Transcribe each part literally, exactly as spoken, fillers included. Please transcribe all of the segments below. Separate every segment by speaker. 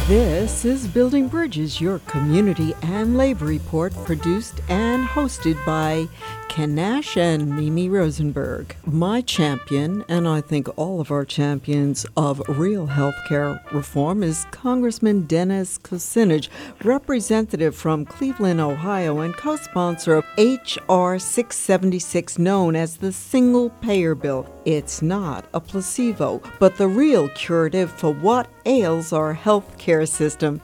Speaker 1: This is Building Bridges, your community and labor report, produced and hosted by Ken Nash and Mimi Rosenberg. My champion, and I think all of our champions of real healthcare reform, is Congressman Dennis Kucinich, representative from Cleveland, Ohio, and co-sponsor of H R six seventy-six, known as the Single Payer Bill. It's not a placebo, but the real curative for what ails our healthcare system.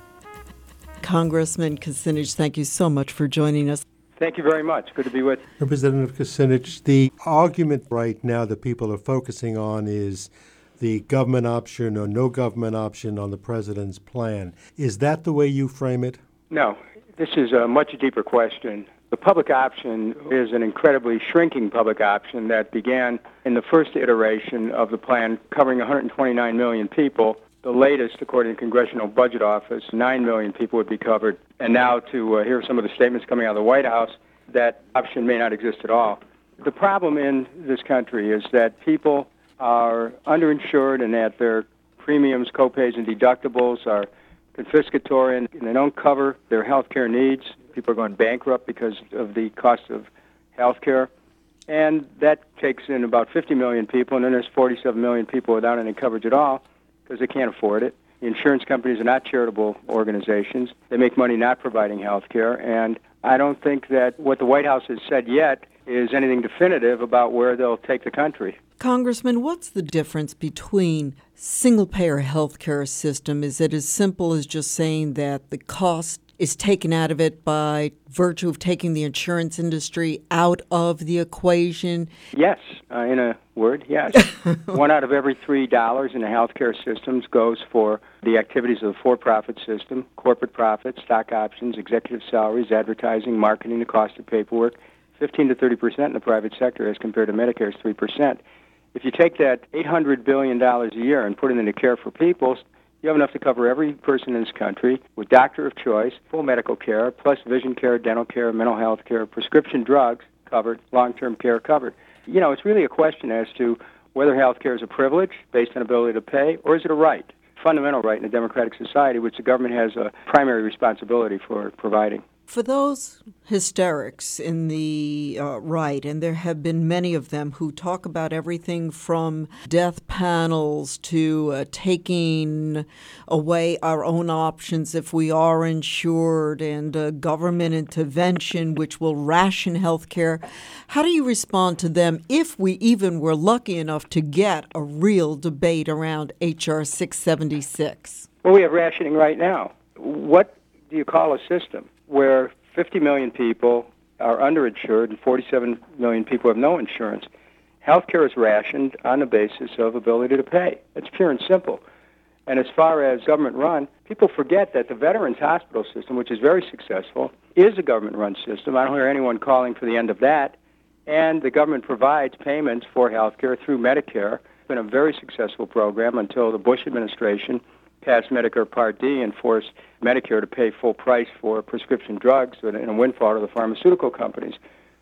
Speaker 1: Congressman Kucinich, thank you so much for joining us.
Speaker 2: Thank you very much. Good to be with you.
Speaker 3: Representative Kucinich, the argument right now that people are focusing on is the government option or no government option on the president's plan. Is that the way you frame it?
Speaker 2: No. This is a much deeper question. The public option is an incredibly shrinking public option that began in the first iteration of the plan, covering one hundred twenty-nine million people. The latest, according to the Congressional Budget Office, nine million people would be covered. And now to uh, hear some of the statements coming out of the White House, that option may not exist at all. The problem in this country is that people are underinsured and that their premiums, copays, and deductibles are confiscatory and they don't cover their health care needs. People are going bankrupt because of the cost of health care. And that takes in about fifty million people, and then there's forty-seven million people without any coverage at all because they can't afford it. The insurance companies are not charitable organizations. They make money not providing health care, and I don't think that what the White House has said yet is anything definitive about where they'll take the country.
Speaker 1: Congressman, what's the difference between single-payer health care system? Is it as simple as just saying that the cost is taken out of it by virtue of taking the insurance industry out of the equation?
Speaker 2: Yes, uh, in a word, yes. One out of every three dollars in the healthcare systems goes for the activities of the for-profit system, corporate profits, stock options, executive salaries, advertising, marketing, the cost of paperwork, fifteen to thirty percent in the private sector as compared to Medicare's three percent. If you take that eight hundred billion dollars a year and put it into care for people, you have enough to cover every person in this country with doctor of choice, full medical care, plus vision care, dental care, mental health care, prescription drugs covered, long-term care covered. You know, it's really a question as to whether health care is a privilege based on ability to pay, or is it a right, fundamental right in a democratic society, which the government has a primary responsibility for providing.
Speaker 1: For those hysterics in the uh, right, and there have been many of them who talk about everything from death panels to uh, taking away our own options if we are insured, and uh, government intervention which will ration health care, how do you respond to them if we even were lucky enough to get a real debate around H R six seventy-six?
Speaker 2: Well, we have rationing right now. What do you call a system where fifty million people are underinsured and forty-seven million people have no insurance? Healthcare is rationed on the basis of ability to pay. It's pure and simple. And as far as government-run, people forget that the Veterans Hospital system, which is very successful, is a government-run system. I don't hear anyone calling for the end of that. And the government provides payments for healthcare through Medicare. It's been a very successful program until the Bush administration passed Medicare Part D and forced Medicare to pay full price for prescription drugs in a windfall to the pharmaceutical companies.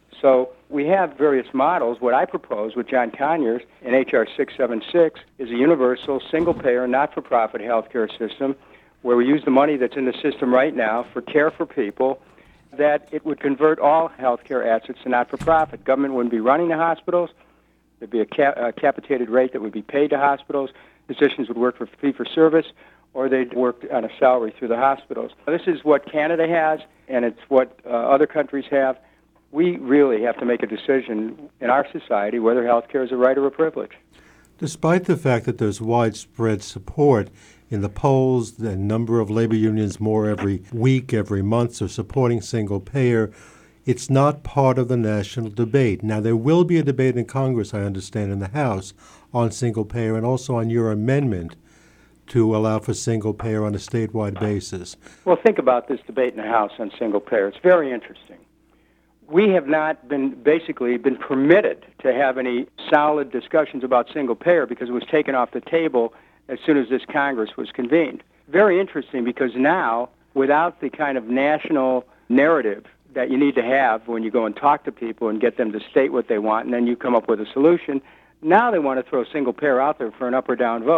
Speaker 2: So we have various models. What I propose with John Conyers in H R six seventy-six is a universal, single-payer, not-for-profit health care system where we use the money that's in the system right now for care for people, that it would convert all health care assets to not-for-profit. Government wouldn't be running the hospitals. There'd be a, cap- a capitated rate that would be paid to hospitals. Physicians would work for fee-for-service, or they'd work on a salary through the hospitals. This is what Canada has, and it's what uh, other countries have. We really have to make a decision in our society whether health care is a right or a privilege.
Speaker 3: Despite the fact that there's widespread support in the polls, the number of labor unions more every week, every month are supporting single payer, it's not part of the national debate. Now, there will be a debate in Congress, I understand, in the House on single payer and also on your amendment to allow for single payer on a statewide basis.
Speaker 2: Well, think about this debate in the House on single payer. It's very interesting. We have not been basically been permitted to have any solid discussions about single payer because it was taken off the table as soon as this Congress was convened. Very interesting because now, without the kind of national narrative that you need to have when you go and talk to people and get them to state what they want, and then you come up with a solution, now they want to throw single payer out there for an up or down vote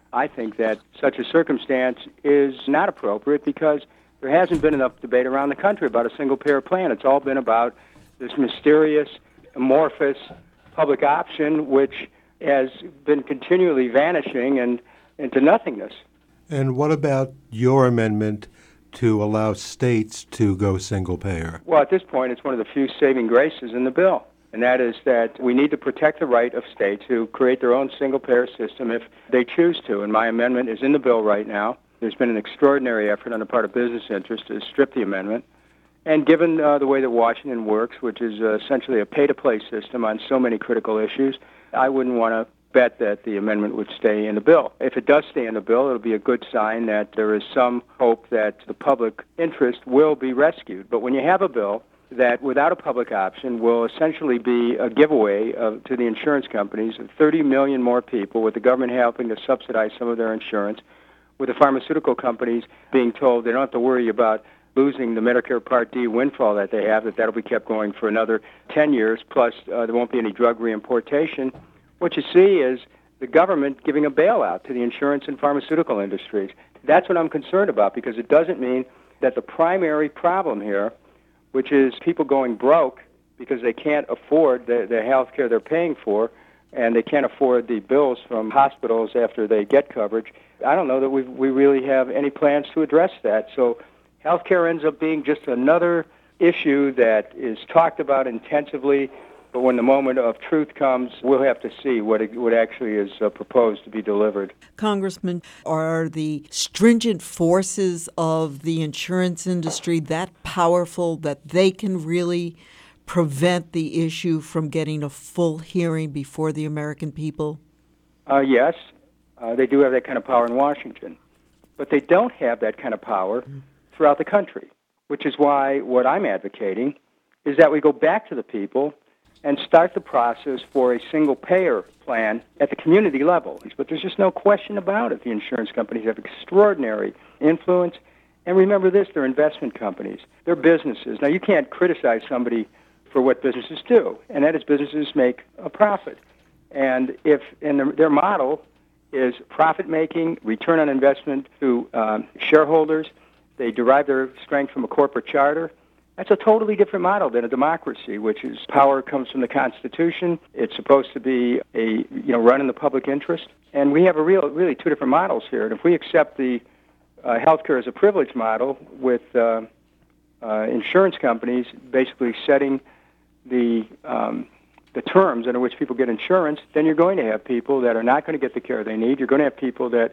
Speaker 2: I think that such a circumstance is not appropriate because there hasn't been enough debate around the country about a single-payer plan. It's all been about this mysterious, amorphous public option, which has been continually vanishing and into nothingness.
Speaker 3: And what about your amendment to allow states to go single-payer?
Speaker 2: Well, at this point, it's one of the few saving graces in the bill, and that is that we need to protect the right of states to create their own single-payer system if they choose to, and my amendment is in the bill right now. There's been an extraordinary effort on the part of business interests to strip the amendment, and given uh, the way that Washington works, which is uh, essentially a pay-to-play system on so many critical issues, I wouldn't want to bet that the amendment would stay in the bill. If it does stay in the bill, it'll be a good sign that there is some hope that the public interest will be rescued. But when you have a bill that, without a public option, will essentially be a giveaway of, to the insurance companies of thirty million more people, with the government helping to subsidize some of their insurance, with the pharmaceutical companies being told they don't have to worry about losing the Medicare Part D windfall that they have, that that'll be kept going for another ten years, plus uh, there won't be any drug reimportation. What you see is the government giving a bailout to the insurance and pharmaceutical industries. That's what I'm concerned about, because it doesn't mean that the primary problem here, which is people going broke because they can't afford the, the health care they're paying for, and they can't afford the bills from hospitals after they get coverage, I don't know that we we really have any plans to address that. So health care ends up being just another issue that is talked about intensively, but when the moment of truth comes, we'll have to see what it, what actually is uh, proposed to be delivered.
Speaker 1: Congressman, are the stringent forces of the insurance industry that powerful that they can really prevent the issue from getting a full hearing before the American people?
Speaker 2: Uh, yes, uh, they do have that kind of power in Washington, but they don't have that kind of power throughout the country, which is why what I'm advocating is that we go back to the people and start the process for a single-payer plan at the community level. But there's just no question about it. The insurance companies have extraordinary influence. And remember this, they're investment companies. They're businesses. Now, you can't criticize somebody for what businesses do, and that is businesses make a profit. And if and the, their model is profit-making, return on investment to um, shareholders, they derive their strength from a corporate charter. That's a totally different model than a democracy, which is power comes from the Constitution. It's supposed to be a you know run in the public interest, and we have a real really two different models here. And if we accept the uh, healthcare as a privilege model with uh, uh, insurance companies basically setting the um, the terms under which people get insurance, then you're going to have people that are not going to get the care they need. You're going to have people that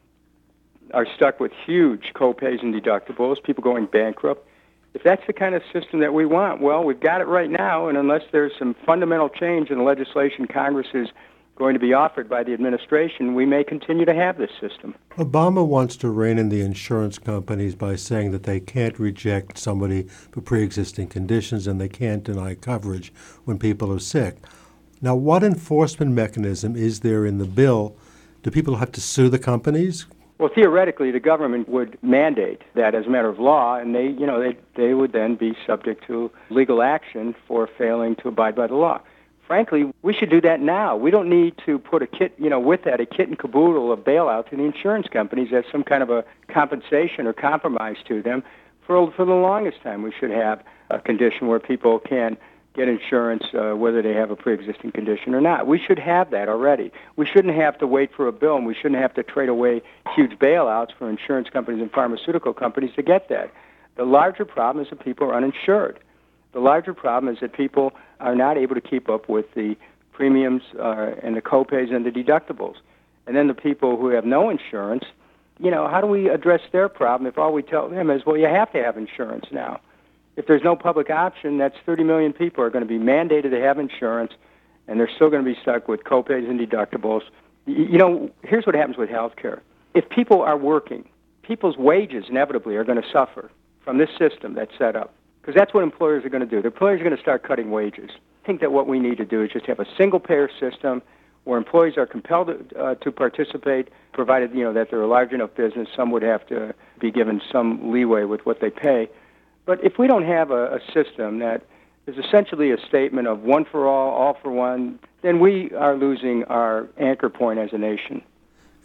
Speaker 2: are stuck with huge co-pays and deductibles, people going bankrupt. If that's the kind of system that we want, well, we've got it right now, and unless there's some fundamental change in the legislation Congress is going to be offered by the administration, we may continue to have this system.
Speaker 3: Obama wants to rein in the insurance companies by saying that they can't reject somebody for pre-existing conditions and they can't deny coverage when people are sick. Now, what enforcement mechanism is there in the bill? Do people have to sue the companies?
Speaker 2: Well, theoretically, the government would mandate that as a matter of law, and they, you know, they they would then be subject to legal action for failing to abide by the law. Frankly, we should do that now. We don't need to put a kit, you know, with that a kit and caboodle of bailout to the insurance companies as some kind of a compensation or compromise to them. For for the longest time, we should have a condition where people can get insurance uh, whether they have a pre-existing condition or not. We should have that already. We shouldn't have to wait for a bill, and we shouldn't have to trade away huge bailouts for insurance companies and pharmaceutical companies to get that. The larger problem is that people are uninsured. The larger problem is that people are not able to keep up with the premiums uh, and the co-pays and the deductibles. And then the people who have no insurance, you know, how do we address their problem if all we tell them is, well, you have to have insurance now? If there's no public option, that's thirty million people are going to be mandated to have insurance, and they're still going to be stuck with co-pays and deductibles. You know, here's what happens with health care. If people are working, people's wages inevitably are going to suffer from this system that's set up, because that's what employers are going to do. The employers are going to start cutting wages. I think that what we need to do is just have a single-payer system where employees are compelled to, uh, to participate, provided, you know, that they're a large enough business. Some would have to be given some leeway with what they pay. But if we don't have a, a system that is essentially a statement of one for all, all for one, then we are losing our anchor point as a nation.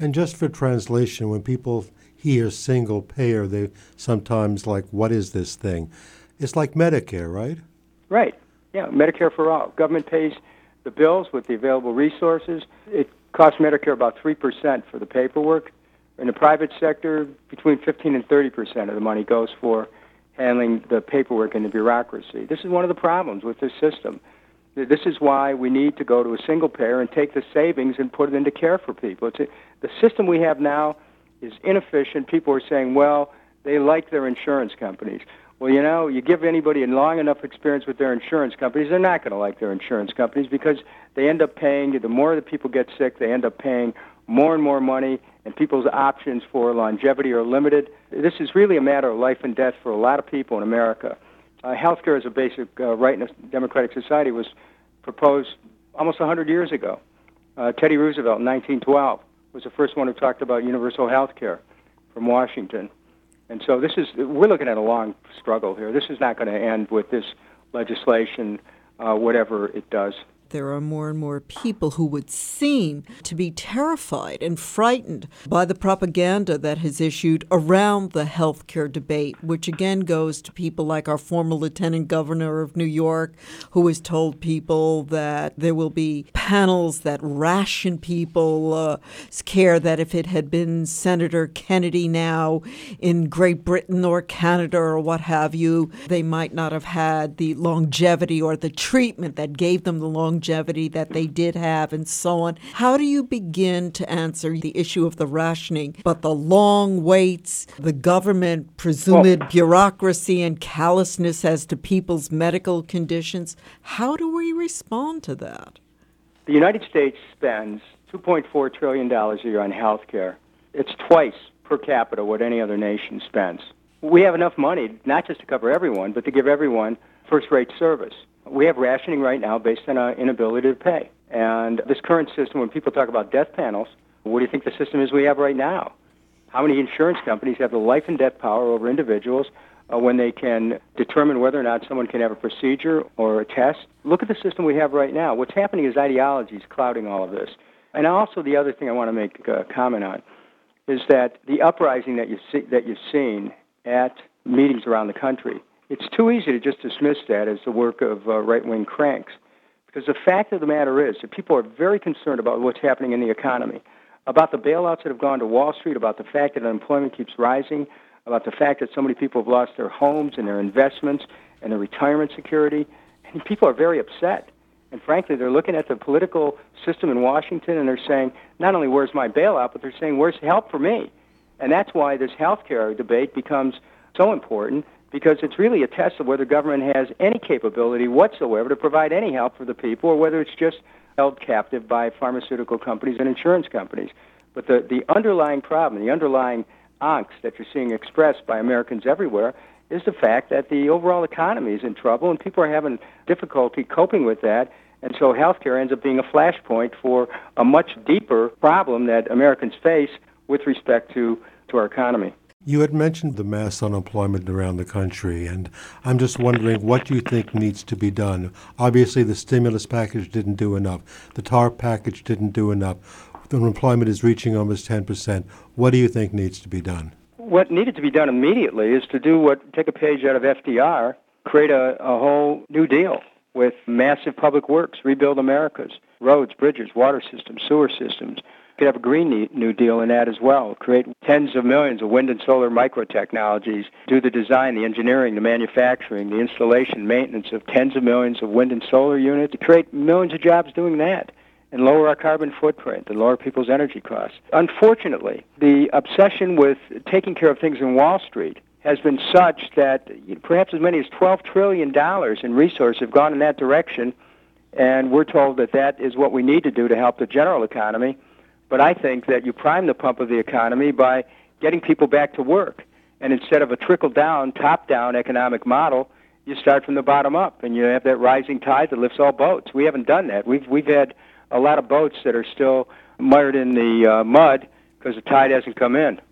Speaker 3: And just for translation, when people hear single payer, they sometimes like, what is this thing? It's like Medicare, right?
Speaker 2: Right. Yeah, Medicare for all. Government pays the bills with the available resources. It costs Medicare about three percent for the paperwork. In the private sector, between fifteen and thirty percent of the money goes for handling the paperwork and the bureaucracy. This is one of the problems with this system. This is why we need to go to a single payer and take the savings and put it into care for people. It's a, the system we have now is inefficient. People are saying, well, they like their insurance companies. Well, you know, you give anybody a long enough experience with their insurance companies, they're not going to like their insurance companies because they end up paying, the more that people get sick, they end up paying more and more money, and people's options for longevity are limited. This is really a matter of life and death for a lot of people in America. Uh, healthcare as a basic uh, right in a democratic society was proposed almost one hundred years ago. Uh, Teddy Roosevelt in nineteen twelve was the first one who talked about universal health care from Washington. And so this is, we're looking at a long struggle here. This is not going to end with this legislation, uh, whatever it does.
Speaker 1: There are more and more people who would seem to be terrified and frightened by the propaganda that has issued around the healthcare debate, which again goes to people like our former lieutenant governor of New York, who has told people that there will be panels that ration people uh, care, that if it had been Senator Kennedy now in Great Britain or Canada or what have you, they might not have had the longevity or the treatment that gave them the longevity longevity that they did have, and so on. How do you begin to answer the issue of the rationing, but the long waits, the government presumed well, bureaucracy and callousness as to people's medical conditions? How do we respond to that?
Speaker 2: The United States spends two point four trillion dollars a year on health care. It's twice per capita what any other nation spends. We have enough money not just to cover everyone, but to give everyone first-rate service. We have rationing right now based on our inability to pay. And this current system, when people talk about death panels, what do you think the system is we have right now? How many insurance companies have the life and death power over individuals uh, when they can determine whether or not someone can have a procedure or a test? Look at the system we have right now. What's happening is ideology is clouding all of this. And also the other thing I want to make a comment on is that the uprising that, you see, that you've seen at meetings around the country, it's too easy to just dismiss that as the work of uh, right-wing cranks. Because the fact of the matter is that people are very concerned about what's happening in the economy, about the bailouts that have gone to Wall Street, about the fact that unemployment keeps rising, about the fact that so many people have lost their homes and their investments and their retirement security. And people are very upset. And frankly, they're looking at the political system in Washington and they're saying, not only where's my bailout, but they're saying, where's help for me? And that's why this health care debate becomes so important, because it's really a test of whether government has any capability whatsoever to provide any help for the people, or whether it's just held captive by pharmaceutical companies and insurance companies. But the, the underlying problem, the underlying angst that you're seeing expressed by Americans everywhere is the fact that the overall economy is in trouble and people are having difficulty coping with that. And so healthcare ends up being a flashpoint for a much deeper problem that Americans face with respect to, to our economy.
Speaker 3: You had mentioned the mass unemployment around the country, and I'm just wondering what you think needs to be done. Obviously, the stimulus package didn't do enough. The TARP package didn't do enough. The unemployment is reaching almost ten percent. What do you think needs to be done?
Speaker 2: What needed to be done immediately is to do what, take a page out of F D R, create a, a whole new deal with massive public works, rebuild America's roads, bridges, water systems, sewer systems. Could have a Green New Deal in that as well. Create tens of millions of wind and solar microtechnologies. Do the design, the engineering, the manufacturing, the installation, maintenance of tens of millions of wind and solar units. To create millions of jobs doing that and lower our carbon footprint and lower people's energy costs. Unfortunately, the obsession with taking care of things in Wall Street has been such that perhaps as many as twelve trillion dollars in resources have gone in that direction, and we're told that that is what we need to do to help the general economy. But I think that you prime the pump of the economy by getting people back to work. And instead of a trickle-down, top-down economic model, you start from the bottom up, and you have that rising tide that lifts all boats. We haven't done that. We've we've had a lot of boats that are still mired in the uh, mud because the tide hasn't come in.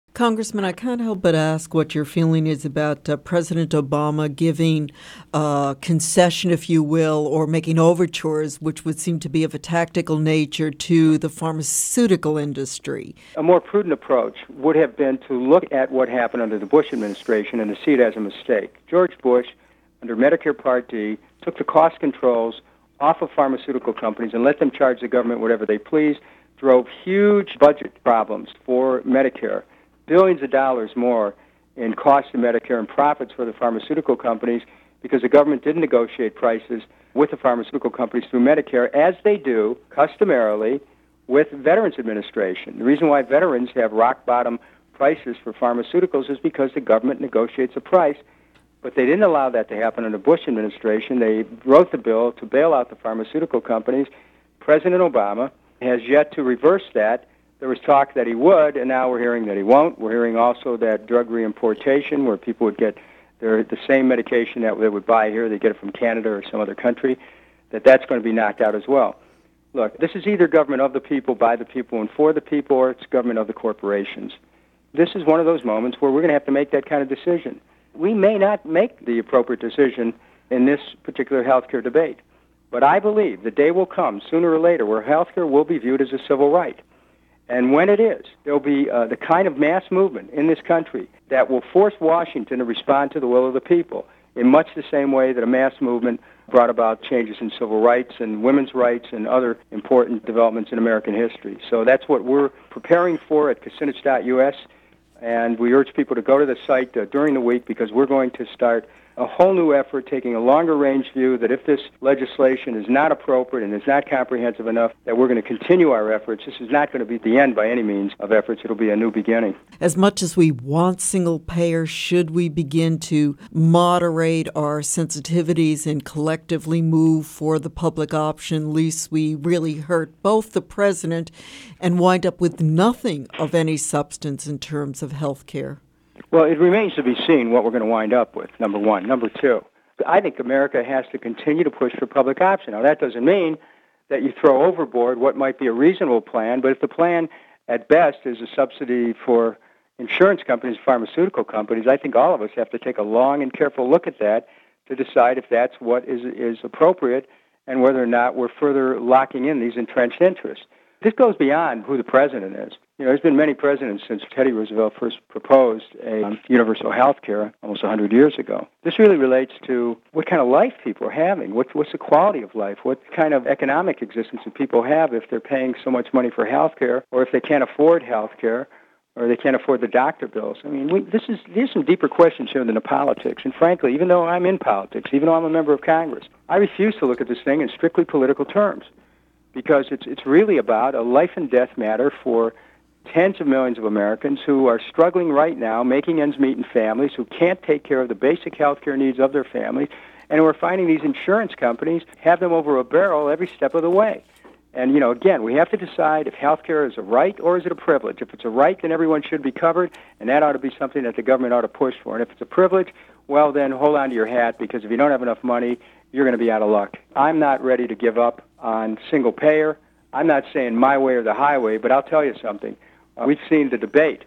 Speaker 1: Congressman, I can't help but ask what your feeling is about uh, President Obama giving uh, concession, if you will, or making overtures, which would seem to be of a tactical nature, to the pharmaceutical industry.
Speaker 2: A more prudent approach would have been to look at what happened under the Bush administration and to see it as a mistake. George Bush, under Medicare Part D, took the cost controls off of pharmaceutical companies and let them charge the government whatever they please, drove huge budget problems for Medicare, billions of dollars more in cost to Medicare and profits for the pharmaceutical companies because the government didn't negotiate prices with the pharmaceutical companies through Medicare, as they do customarily with Veterans Administration. The reason why veterans have rock-bottom prices for pharmaceuticals is because the government negotiates a price, but they didn't allow that to happen under the Bush administration. They wrote the bill to bail out the pharmaceutical companies. President Obama has yet to reverse that. There was talk that he would, and now we're hearing that he won't. We're hearing also that drug reimportation, where people would get their, the same medication that they would buy here, they get it from Canada or some other country, that that's going to be knocked out as well. Look, this is either government of the people, by the people, and for the people, or it's government of the corporations. This is one of those moments where we're going to have to make that kind of decision. We may not make the appropriate decision in this particular healthcare debate, but I believe the day will come, sooner or later, where healthcare will be viewed as a civil right. And when it is, there'll be uh, the kind of mass movement in this country that will force Washington to respond to the will of the people in much the same way that a mass movement brought about changes in civil rights and women's rights and other important developments in American history. So that's what we're preparing for at Kucinich dot U S, and we urge people to go to the site uh, during the week because we're going to start a whole new effort, taking a longer-range view that if this legislation is not appropriate and is not comprehensive enough, that we're going to continue our efforts. This is not going to be the end by any means of efforts. It'll be a new beginning.
Speaker 1: As much as we want single payer, should we begin to moderate our sensitivities and collectively move for the public option, lest we really hurt both the president and wind up with nothing of any substance in terms of health care?
Speaker 2: Well, it remains to be seen what we're going to wind up with, number one. Number two, I think America has to continue to push for public option. Now, that doesn't mean that you throw overboard what might be a reasonable plan, but if the plan, at best, is a subsidy for insurance companies, pharmaceutical companies, I think all of us have to take a long and careful look at that to decide if that's what is, is appropriate and whether or not we're further locking in these entrenched interests. This goes beyond who the president is. You know, there's been many presidents since Teddy Roosevelt first proposed a um, universal health care almost one hundred years ago. This really relates to what kind of life people are having. What, what's the quality of life? What kind of economic existence do people have if they're paying so much money for health care, or if they can't afford health care, or they can't afford the doctor bills? I mean, we, this is there's some deeper questions here than the politics. And frankly, even though I'm in politics, even though I'm a member of Congress, I refuse to look at this thing in strictly political terms, because it's it's really about a life and death matter for tens of millions of Americans who are struggling right now, making ends meet in families, who can't take care of the basic health care needs of their families, and who are finding these insurance companies have them over a barrel every step of the way. And, you know, again, we have to decide if health care is a right or is it a privilege. If it's a right, then everyone should be covered, and that ought to be something that the government ought to push for. And if it's a privilege, well, then hold on to your hat, because if you don't have enough money, you're going to be out of luck. I'm not ready to give up on single payer. I'm not saying my way or the highway, but I'll tell you something. Uh, we've seen the debate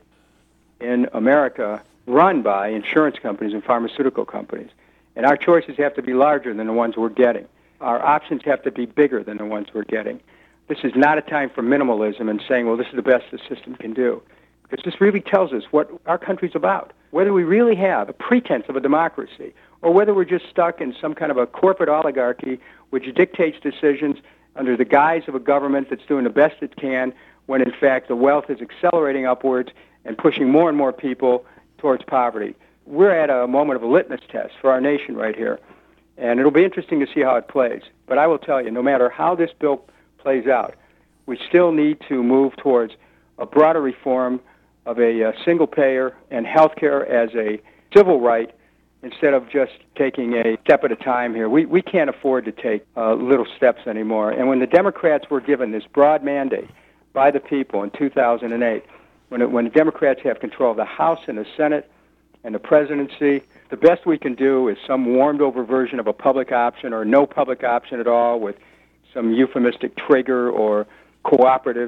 Speaker 2: in America run by insurance companies and pharmaceutical companies, and our choices have to be larger than the ones we're getting. Our options have to be bigger than the ones we're getting. This is not a time for minimalism and saying, well, this is the best the system can do, because this really tells us what our country's about, whether we really have a pretense of a democracy or whether we're just stuck in some kind of a corporate oligarchy which dictates decisions under the guise of a government that's doing the best it can, when in fact the wealth is accelerating upwards and pushing more and more people towards poverty. We're at a moment of a litmus test for our nation right here, and it'll be interesting to see how it plays. But I will tell you, no matter how this bill plays out, we still need to move towards a broader reform of a uh, single payer and health care as a civil right, instead of just taking a step at a time here. We, we can't afford to take uh, little steps anymore. And when the Democrats were given this broad mandate by the people in two thousand eight, when, it, when the Democrats have control of the House and the Senate and the presidency, the best we can do is some warmed-over version of a public option or no public option at all with some euphemistic trigger or cooperatives.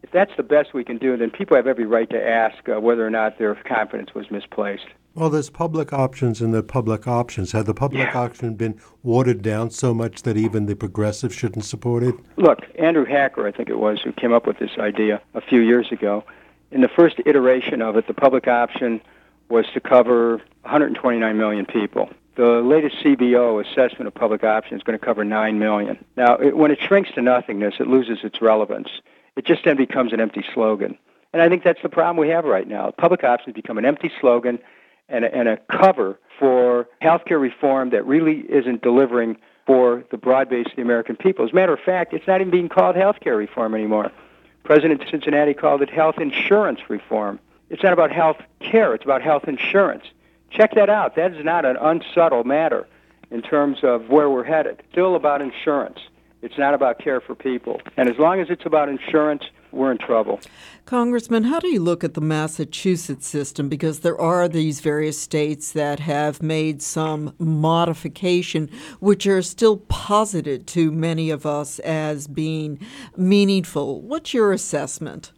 Speaker 2: If that's the best we can do, then people have every right to ask uh, whether or not their confidence was misplaced.
Speaker 3: Well, there's public options and the public options. Have the public
Speaker 2: Yeah.
Speaker 3: option been watered down so much that even the progressives shouldn't support it?
Speaker 2: Look, Andrew Hacker, I think it was, who came up with this idea a few years ago. In the first iteration of it, the public option was to cover one hundred twenty-nine million people. The latest C B O assessment of public option is going to cover nine million. Now, it, when it shrinks to nothingness, it loses its relevance. It just then becomes an empty slogan. And I think that's the problem we have right now. Public option has become an empty slogan and a, and a cover for healthcare reform that really isn't delivering for the broad base of the American people. As a matter of fact, it's not even being called healthcare reform anymore. President Cincinnati called it health insurance reform. It's not about health care, it's about health insurance. Check that out. That is not an unsubtle matter in terms of where we're headed. Still about insurance. It's not about care for people. And as long as it's about insurance, we're in trouble.
Speaker 1: Congressman, how do you look at the Massachusetts system? Because there are these various states that have made some modification, which are still posited to many of us as being meaningful. What's your assessment?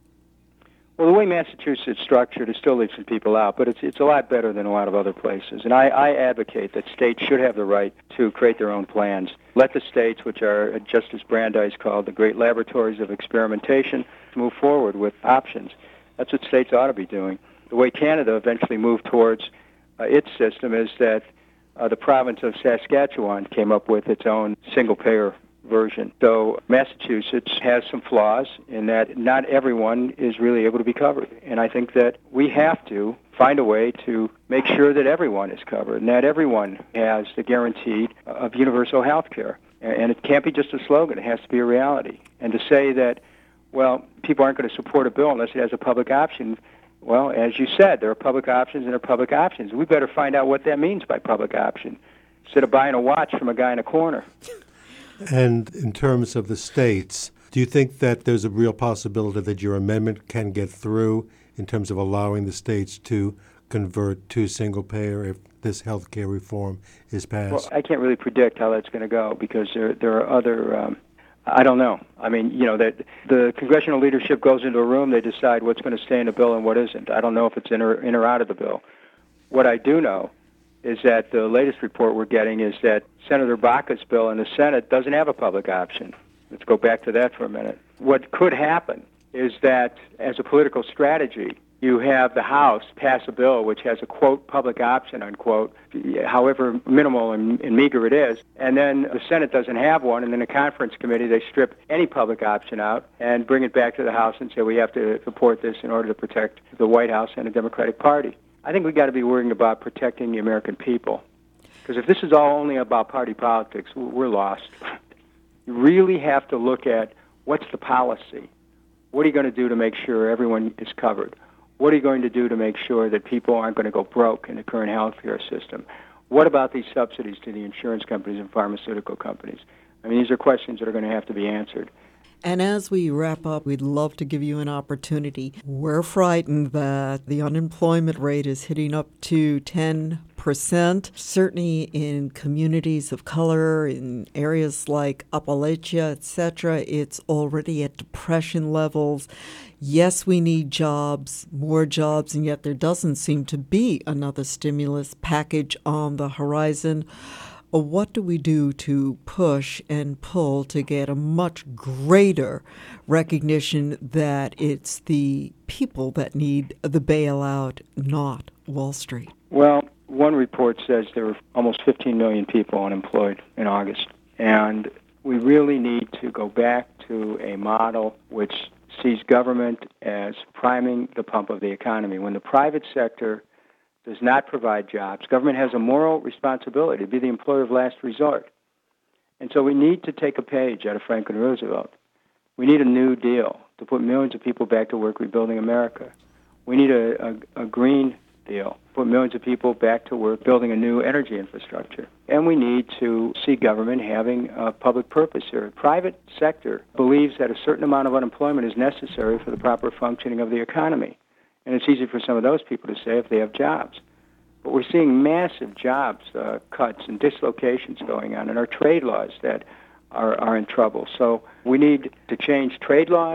Speaker 2: Well, the way Massachusetts is structured, it still leaves some people out, but it's it's a lot better than a lot of other places. And I, I advocate that states should have the right to create their own plans. Let the states, which are Justice Brandeis called the great laboratories of experimentation, move forward with options. That's what states ought to be doing. The way Canada eventually moved towards uh, its system is that uh, the province of Saskatchewan came up with its own single-payer version. So Massachusetts has some flaws in that not everyone is really able to be covered. And I think that we have to find a way to make sure that everyone is covered and that everyone has the guarantee of universal health care. And it can't be just a slogan. It has to be a reality. And to say that, well, people aren't going to support a bill unless it has a public option, well, as you said, there are public options and there are public options. We better find out what that means by public option instead of buying a watch from a guy in a corner.
Speaker 3: And in terms of the states, do you think that there's a real possibility that your amendment can get through in terms of allowing the states to convert to single-payer if this health care reform is passed?
Speaker 2: Well, I can't really predict how that's going to go because there there are other, um, I don't know. I mean, you know, that the congressional leadership goes into a room, they decide what's going to stay in the bill and what isn't. I don't know if it's in or, in or out of the bill. What I do know is that the latest report we're getting is that Senator Baca's bill in the Senate doesn't have a public option. Let's go back to that for a minute. What could happen is that as a political strategy, you have the House pass a bill which has a, quote, public option, unquote, however minimal and, and meager it is, and then the Senate doesn't have one, and then the conference committee, they strip any public option out and bring it back to the House and say we have to support this in order to protect the White House and the Democratic Party. I think we've got to be worrying about protecting the American people. Because if this is all only about party politics, we're lost. You really have to look at what's the policy. What are you going to do to make sure everyone is covered? What are you going to do to make sure that people aren't going to go broke in the current health care system? What about these subsidies to the insurance companies and pharmaceutical companies? I mean, these are questions that are going to have to be answered.
Speaker 1: And as we wrap up, we'd love to give you an opportunity. We're frightened that the unemployment rate is hitting up to ten percent, certainly in communities of color, in areas like Appalachia, et cetera. It's already at depression levels. Yes, we need jobs, more jobs, and yet there doesn't seem to be another stimulus package on the horizon. What do we do to push and pull to get a much greater recognition that it's the people that need the bailout, not Wall Street?
Speaker 2: Well, one report says there were almost fifteen million people unemployed in August. And we really need to go back to a model which sees government as priming the pump of the economy. When the private sector does not provide jobs, government has a moral responsibility to be the employer of last resort. And so we need to take a page out of Franklin Roosevelt. We need a new deal to put millions of people back to work rebuilding America. We need a, a, a green deal, put millions of people back to work building a new energy infrastructure. And we need to see government having a public purpose here. The private sector believes that a certain amount of unemployment is necessary for the proper functioning of the economy. And it's easy for some of those people to say if they have jobs. But we're seeing massive jobs uh, cuts and dislocations going on in our trade laws that are, are in trouble. So we need to change trade laws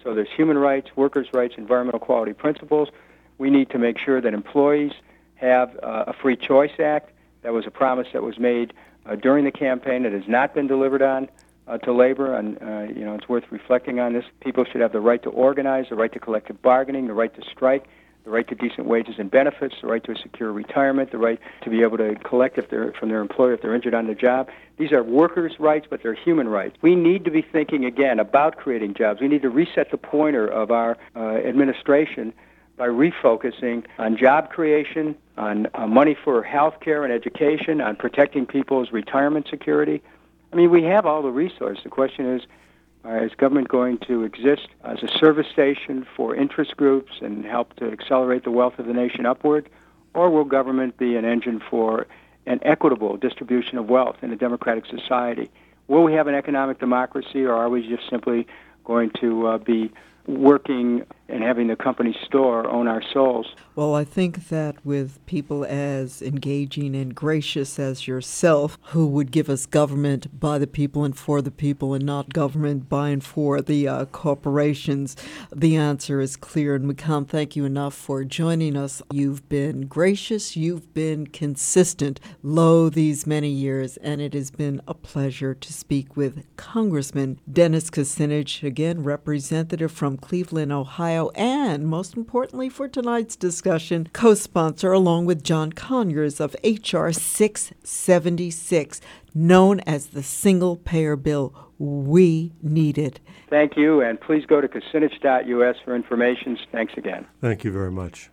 Speaker 2: So there's human rights, workers' rights, environmental quality principles. We need to make sure that employees have uh, a Free Choice Act. That was a promise that was made uh, during the campaign that has not been delivered on uh, to labor, and uh, you know, it's worth reflecting on this. People should have the right to organize, the right to collective bargaining, the right to strike, the right to decent wages and benefits, the right to a secure retirement, the right to be able to collect if they're from their employer if they're injured on the job. These are workers' rights, but they're human rights. We need to be thinking again about creating jobs. We need to reset the pointer of our uh, administration by refocusing on job creation, on uh, money for health care and education, on protecting people's retirement security. I mean, we have all the resources. The question is, Uh, is government going to exist as a service station for interest groups and help to accelerate the wealth of the nation upward? Or will government be an engine for an equitable distribution of wealth in a democratic society? Will we have an economic democracy, or are we just simply going to uh, be working and having the company store own our souls?
Speaker 1: Well, I think that with people as engaging and gracious as yourself, who would give us government by the people and for the people and not government by and for the uh, corporations, the answer is clear, and we can't thank you enough for joining us. You've been gracious, you've been consistent, lo, these many years, and it has been a pleasure to speak with Congressman Dennis Kucinich, again, representative from Cleveland, Ohio, and most importantly for tonight's discussion, co-sponsor along with John Conyers of H R six seventy-six, known as the single-payer bill. We need it.
Speaker 2: Thank you, and please go to kucinich dot U S for information. Thanks again.
Speaker 3: Thank you very much.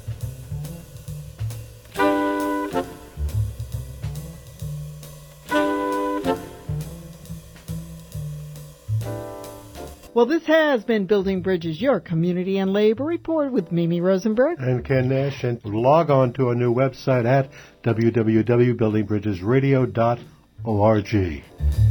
Speaker 1: Well, this has been Building Bridges, your community and labor report with Mimi Rosenberg.
Speaker 3: And Ken Nash. And log on to our new website at w w w dot building bridges radio dot org.